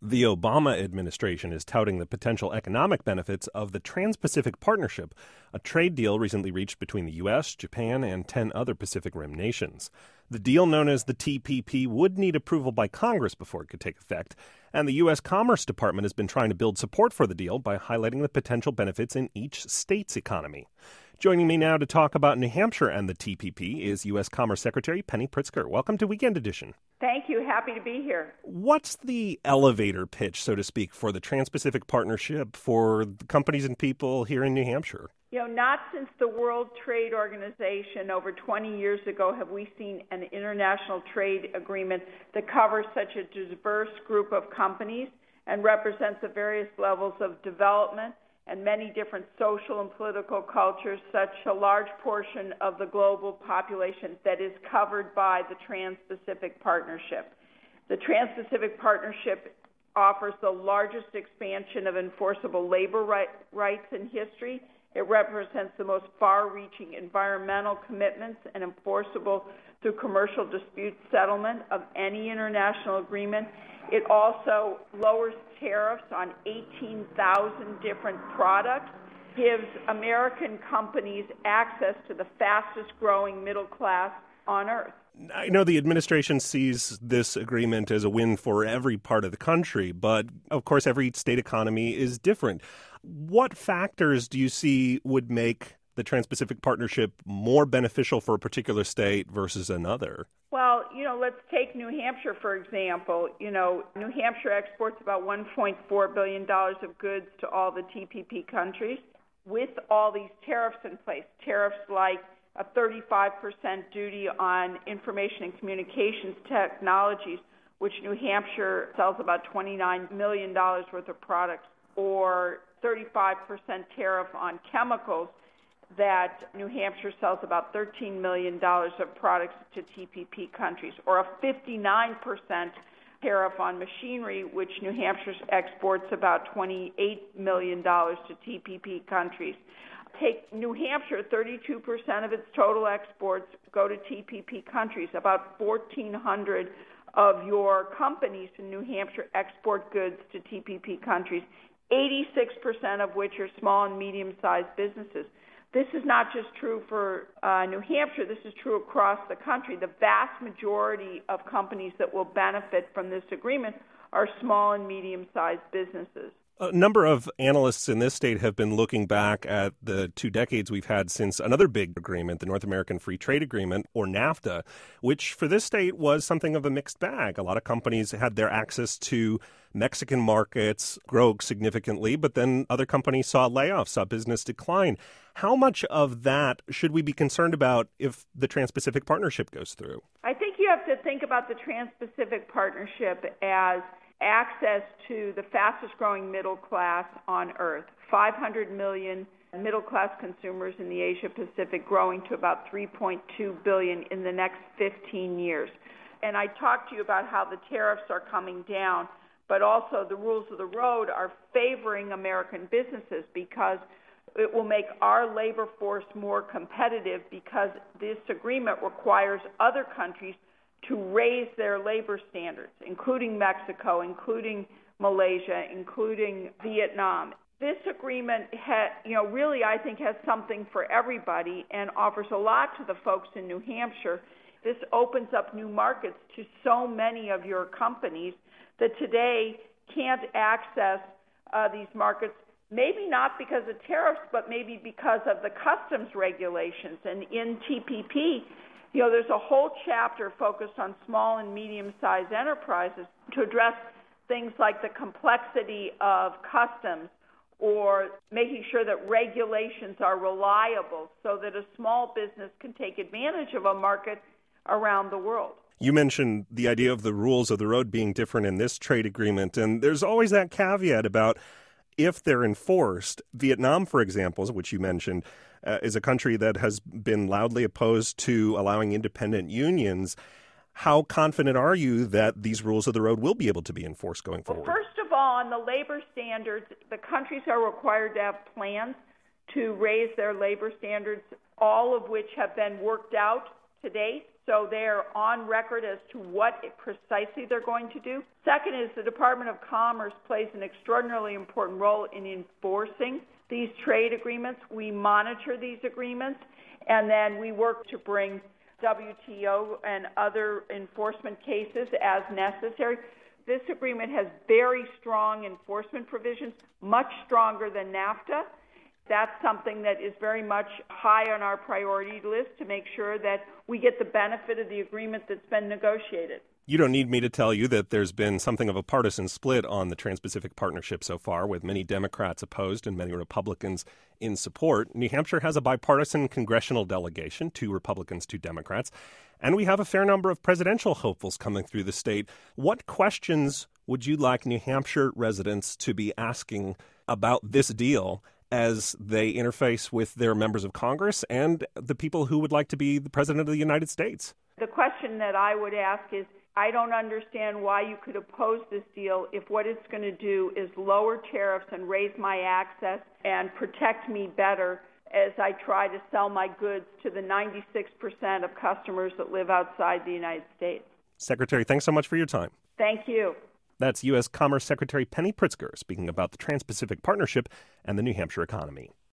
The Obama administration is touting the potential economic benefits of the Trans-Pacific Partnership, a trade deal recently reached between the U.S., Japan, and 10 other Pacific Rim nations. The deal, known as the TPP, would need approval by Congress before it could take effect, and the U.S. Commerce Department has been trying to build support for the deal by highlighting the potential benefits in each state's economy. Joining me now to talk about New Hampshire and the TPP is U.S. Commerce Secretary Penny Pritzker. Welcome to Weekend Edition. Thank you. Happy to be here. What's the elevator pitch, so to speak, for the Trans-Pacific Partnership for the companies and people here in New Hampshire? Not since the World Trade Organization over 20 years ago have we seen an international trade agreement that covers such a diverse group of companies and represents the various levels of development and many different social and political cultures, such a large portion of the global population that is covered by the Trans-Pacific Partnership. The Trans-Pacific Partnership offers the largest expansion of enforceable labor rights in history. It represents the most far-reaching environmental commitments and enforceable through commercial dispute settlement of any international agreement. It also lowers tariffs on 18,000 different products, gives American companies access to the fastest-growing middle class on Earth. I know the administration sees this agreement as a win for every part of the country, but of course every state economy is different. What factors do you see would make the Trans-Pacific Partnership more beneficial for a particular state versus another? Well, let's take New Hampshire, for example. New Hampshire exports about $1.4 billion of goods to all the TPP countries. With all these tariffs in place, tariffs like a 35% duty on information and communications technologies, which New Hampshire sells about $29 million worth of products, or 35% tariff on chemicals that New Hampshire sells about $13 million of products to TPP countries, or a 59% tariff on machinery, which New Hampshire exports about $28 million to TPP countries. Take New Hampshire, 32% of its total exports go to TPP countries. About 1,400 of your companies in New Hampshire export goods to TPP countries, 86% of which are small and medium-sized businesses. This is not just true for New Hampshire. This is true across the country. The vast majority of companies that will benefit from this agreement are small and medium-sized businesses. A number of analysts in this state have been looking back at the 2 decades we've had since another big agreement, the North American Free Trade Agreement, or NAFTA, which for this state was something of a mixed bag. A lot of companies had their access to Mexican markets grow significantly, but then other companies saw layoffs, saw business decline. How much of that should we be concerned about if the Trans-Pacific Partnership goes through? I think you have to think about the Trans-Pacific Partnership as access to the fastest-growing middle class on Earth, 500 million middle-class consumers in the Asia-Pacific, growing to about 3.2 billion in the next 15 years. And I talked to you about how the tariffs are coming down, but also the rules of the road are favoring American businesses because it will make our labor force more competitive, because this agreement requires other countries to raise their labor standards, including Mexico, including Malaysia, including Vietnam. This agreement, really, I think, has something for everybody and offers a lot to the folks in New Hampshire. This opens up new markets to so many of your companies that today can't access these markets, maybe not because of tariffs, but maybe because of the customs regulations. And in TPP, there's a whole chapter focused on small and medium-sized enterprises to address things like the complexity of customs, or making sure that regulations are reliable so that a small business can take advantage of a market around the world. You mentioned the idea of the rules of the road being different in this trade agreement, and there's always that caveat about if they're enforced. Vietnam, for example, which you mentioned, is a country that has been loudly opposed to allowing independent unions. How confident are you that these rules of the road will be able to be enforced going forward? Well, first of all, on the labor standards, the countries are required to have plans to raise their labor standards, all of which have been worked out to date. so they're on record as to what precisely they're going to do. Second is the Department of Commerce plays an extraordinarily important role in enforcing these trade agreements. We monitor these agreements, and then we work to bring WTO and other enforcement cases as necessary. This agreement has very strong enforcement provisions, much stronger than NAFTA. That's something that is very much high on our priority list to make sure that we get the benefit of the agreement that's been negotiated. You don't need me to tell you that there's been something of a partisan split on the Trans-Pacific Partnership so far, with many Democrats opposed and many Republicans in support. New Hampshire has a bipartisan congressional delegation, 2 Republicans, 2 Democrats, and we have a fair number of presidential hopefuls coming through the state. What questions would you like New Hampshire residents to be asking about this deal as they interface with their members of Congress and the people who would like to be the President of the United States? The question that I would ask is, I don't understand why you could oppose this deal if what it's going to do is lower tariffs and raise my access and protect me better as I try to sell my goods to the 96% of customers that live outside the United States. Secretary, thanks so much for your time. Thank you. That's U.S. Commerce Secretary Penny Pritzker speaking about the Trans-Pacific Partnership and the New Hampshire economy.